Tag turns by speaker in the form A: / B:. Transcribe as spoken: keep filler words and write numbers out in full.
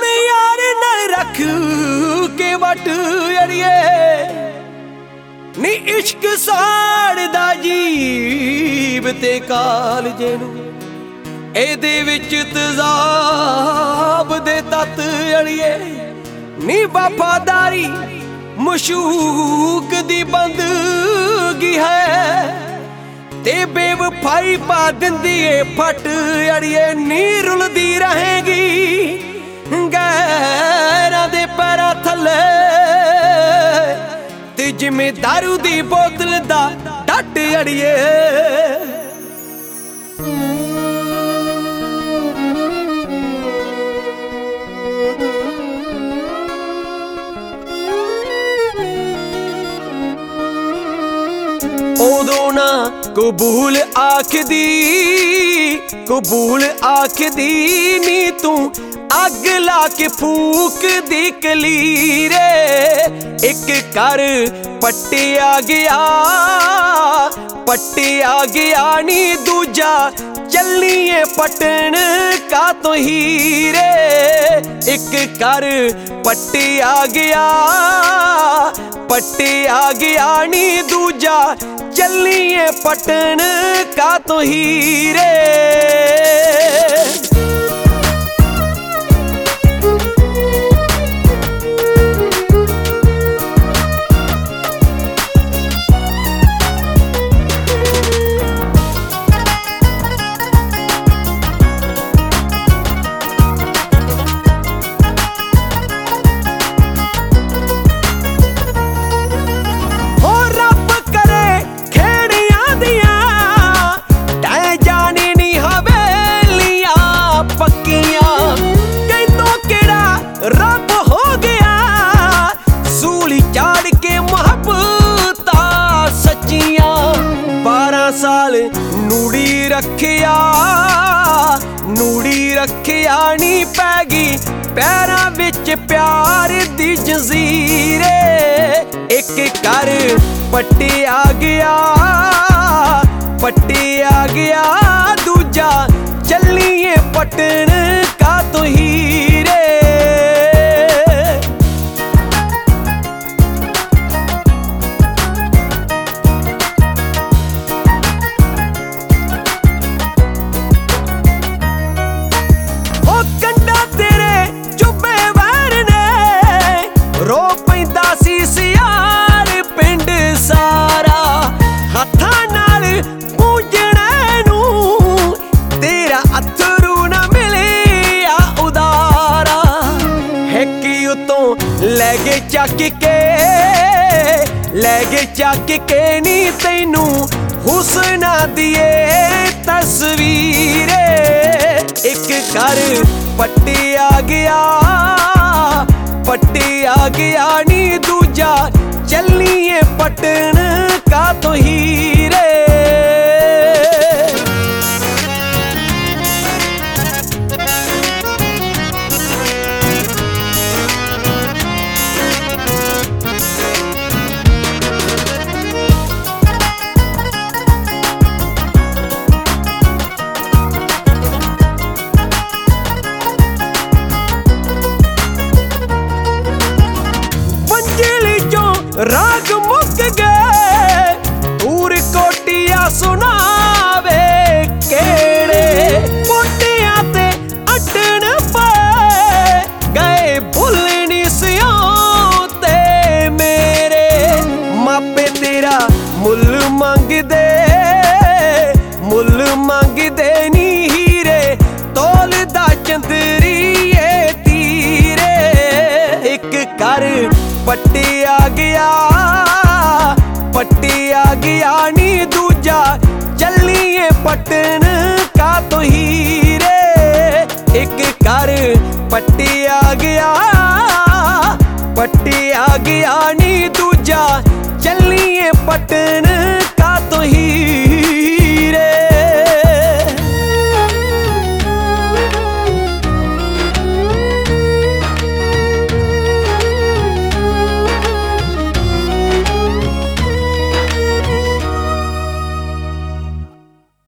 A: यार नाल रख के वट अड़िए नी इश्क साड़दा जीब ते कालजे नूं एदे विच तज़ाब दे तत अड़िए नी वफादारी मशूक दी बंदगी है ते बेवफाई पा दिंदी ए फट अड़िए नी रुलदी रहेगी गैरां दे पैरां थल्ले ते जिवें दारू दी बोतल दा डट अड़िए। उदों ना कबूल आखदी कबूल आखदी नी तू अग ला के फूक दी कलीरे एक कर पट्टिया गया पट्टिया गया नी दूजा चलिए पटन का तो हीरे एक कर पट्टिया गया पट्टिया गया नी दूजा चलिए पटन का तो हीरे। रब हो गया सूली चाड़ के मोहब्बता सच्चियां बारह साल नूड़ी रखिया नूड़ी रखिया नी पैगी पैरां विच प्यार दी जंजीरे एक कर पट्टिया गया पट्टिया गया दूजा चलिए पटन का तो हीरे। रो पैंदा सी सियाल पिंड सारा हत्थां नाल पूजणे नूं तेरा अथरू ना मिलिया उदारा है कि उतों लै गए चक के लै गए चक के नी तैनू हुस्ना दिए तस्वीरे एक कर पट्टिया गया पट्टिया गया नी दूजा चलिए पटन का तो हीरे। राग मुक गए पूर कोटिया सुनावे केड़े कोटिया ते अटन पे गए भुलनी सियों ते मेरे मापे तेरा मुल मंग दे मुल मंग दे नी हीरे तोल दा चंदरिए तीरे एक कर पट्टिया गया पट्टिया गया नी दूजा चलिए पटन का तो हीरे एक कर पट्टिया गया पट्टिया गया नी दूजा चलिए पटन